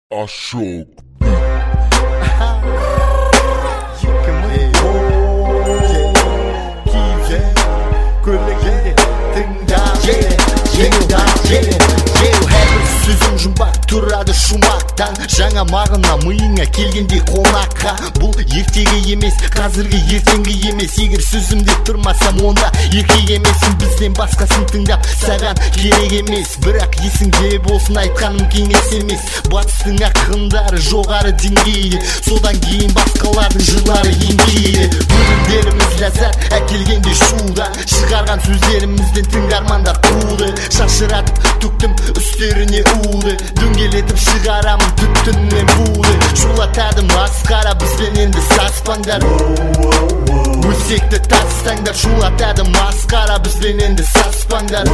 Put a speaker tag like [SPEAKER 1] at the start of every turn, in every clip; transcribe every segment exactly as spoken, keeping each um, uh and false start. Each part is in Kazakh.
[SPEAKER 1] Ashok.
[SPEAKER 2] Сөзім жұмбақ тұрады шумақтан, жаңа мағына миыңа келгенде қонаққа. Бұл ертегі емес, қазіргі ертеңгі емес. Егер сөзімде тұрмасам, онда еркек емессің. Бізден басқасын тыңдап саған керек емес. Бірақ есіңде болсын, айтқаным кеңес емес. Батыстың ақындары жоғары деңгейде, содан кейін басқалардың жырлары еңгейді. Өлімдеріміз ләззат әкелгенде шуда, шығарған сөздерімізден тыңдармандар туды. Шашыратып төктім үстеріне уды, дөңгелетіп шығарамын түптіннен буды. Шулатады масқара бізбен енді саспаңдар, өсекті тастаңдар. Шулатады масқара бізбен енді саспаңдар,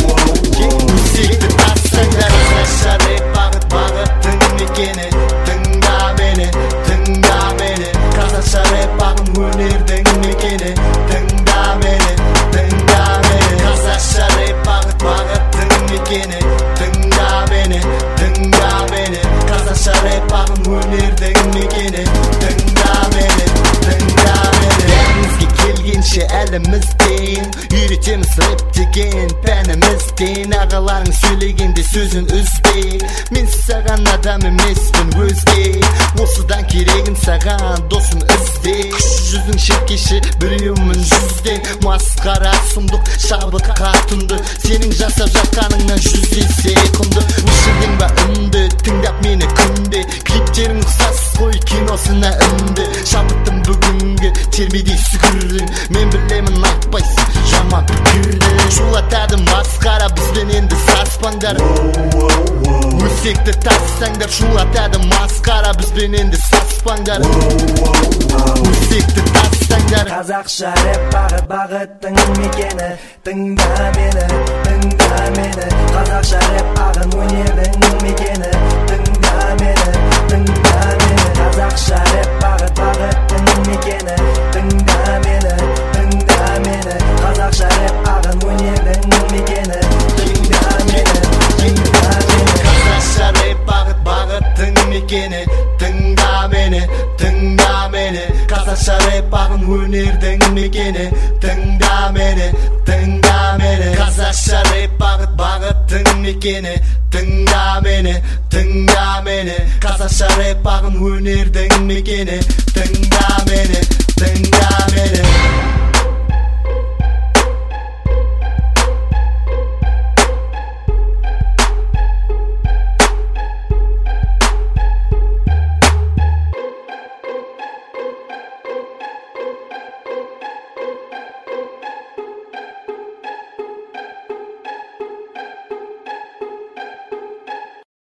[SPEAKER 2] өсекті тастаңдар. Шарап бағыт бағыттың мекені, тыңда мені, тыңда мені. Қазақша рэп бағын өнердің мекені, тыңда мені, тыңда мені. Қазақша рэп бағыт бағыттың мекені, тыңда мені, тыңда мені. Қазақша рэп бағын өнердің мекені, тыңда мені, тыңда мені. Бәрімізге келгенше әлімізден үйретеміз рэп деген пәнімізден. Ағаларың сөйлегенде сөзін үзбе, мен саған адам емеспін өзге. Осыдан керегін саған досын ізде. Күш жүздің шеркеші біреумін жүзден. Масқара сұмдық шабыт қатынды, сенің жасап жатқаныңнан жүз есе құнды. Өшірдің ба үнді, тыңдап мені күнде. Клиптерің ұқсас қой киносына үнді. Шабыттым бүгінгі термедей сүгірдің, мен білемін айтпайсың жаман пікірді. Шулатады масқара бізбен енді саспаңдар, өсекті тастаңдар. Шулатады масқара бізбен енді саспаңдар, өсекті тастаңдар.
[SPEAKER 3] Қазақша рэп бағыт бағыттың мекені, тыңда мені, тыңда мені. Қазақша рэп бағын өнердің мекені, тыңда мені, тыңда мені. Қазақша рэп бағыт бағыттың мекені, тыңда мені, тыңда мені. Қазақша рэп бағын өнердің мекені, тыңда мені, тыңда мені.
[SPEAKER 2] Қазақша рэп бағыт бағыттың мекені, тыңда мені, тыңда мені. Қазақша рэп бағын өнердің мекені, тыңда мені, тыңда мені. Қазақша рэп бағыт бағыттың мекені, тыңда мені, тыңда мені. Қазақша рэп бағын өнердің мекені, тыңда мені, тыңда мені.